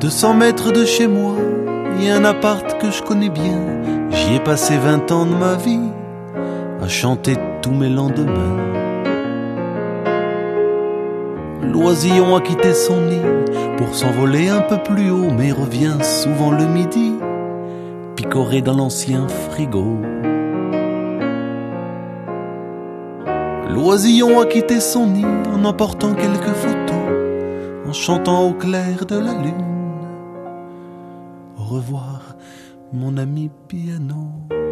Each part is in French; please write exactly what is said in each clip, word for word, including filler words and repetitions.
deux cents mètres de chez moi, il y a un appart que je connais bien. J'y ai passé vingt ans de ma vie à chanter tous mes lendemains. L'oisillon a quitté son nid pour s'envoler un peu plus haut, mais revient souvent le midi, picoré dans l'ancien frigo. L'oisillon a quitté son nid en emportant quelques photos, en chantant au clair de la lune. Au revoir, mon ami piano.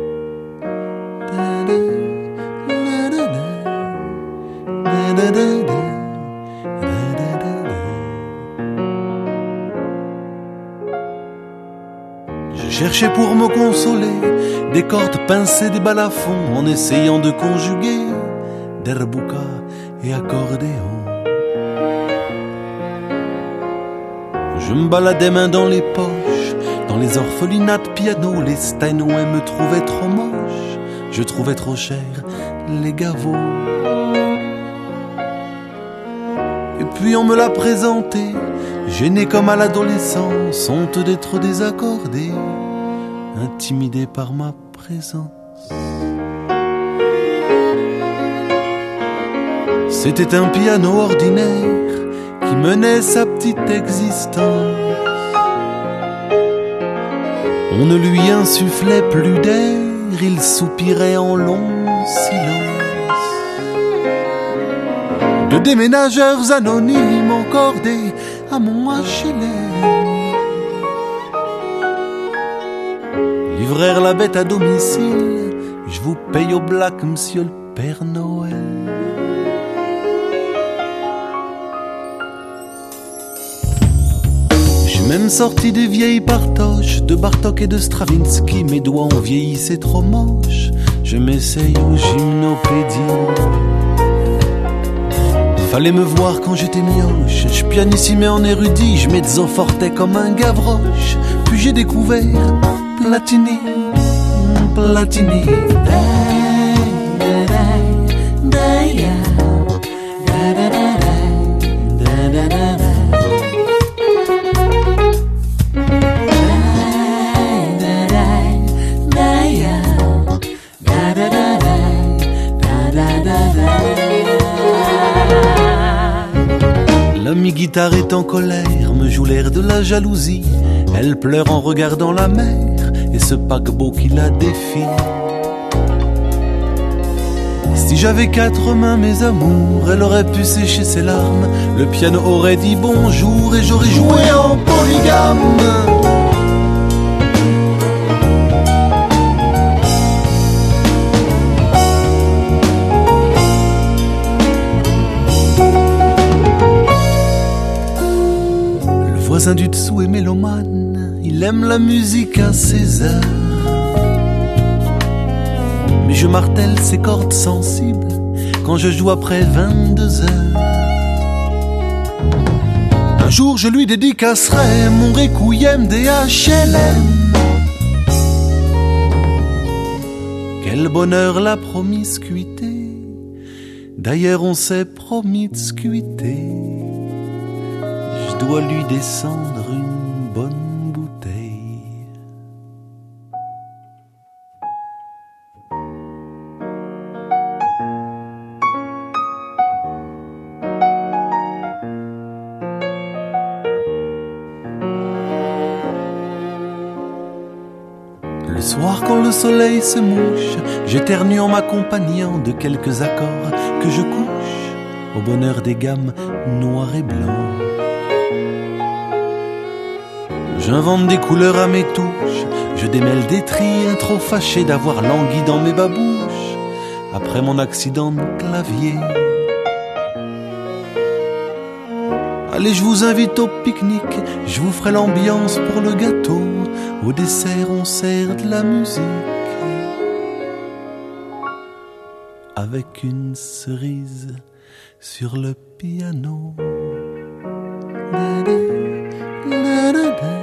Je cherchais pour me consoler des cordes pincées, des balafons, en essayant de conjuguer derbuka et accordéon. Je me baladais main dans les poches, dans les orphelinats de piano. Les Steinway me trouvaient trop moche, je trouvais trop cher les gavots. Et puis on me l'a présenté, gêné comme à l'adolescence, honte d'être désaccordé, intimidé par ma présence. C'était un piano ordinaire qui menait sa petite existence. On ne lui insufflait plus d'air, il soupirait en long silence. De déménageurs anonymes encordés à mon H L M. Livrèrent la bête à domicile, je vous paye au black, monsieur le Père Noël. Même sorti des vieilles partoches de Bartok et de Stravinsky, mes doigts ont vieilli, c'est trop moche. Je m'essaye au gymnopédie. Fallait me voir quand j'étais mioche, je pianissime en érudit, je mezzo fortais comme un gavroche. Puis j'ai découvert Platini, Platini. La mi-guitare est en colère, me joue l'air de la jalousie. Elle pleure en regardant la mer et ce paquebot qui la défie. Si j'avais quatre mains, mes amours, elle aurait pu sécher ses larmes. Le piano aurait dit bonjour et j'aurais joué en polygame. Le voisin du dessous est mélomane, il aime la musique à ses heures. Mais je martèle ses cordes sensibles quand je joue après vingt-deux heures. Un jour je lui dédicacerai mon requiem des H L M. Quel bonheur la promiscuité, d'ailleurs on s'est promis de se quitter. Je dois lui descendre une bonne bouteille. Le soir quand le soleil se mouche, j'éternue en m'accompagnant de quelques accords que je couche au bonheur des gammes noires et blancs. J'invente des couleurs à mes touches, je démêle des tris, trop fâché d'avoir langui dans mes babouches après mon accident de clavier. Allez, je vous invite au pique-nique, je vous ferai l'ambiance pour le gâteau. Au dessert, on sert de la musique avec une cerise sur le piano. Da, da, da, da, da.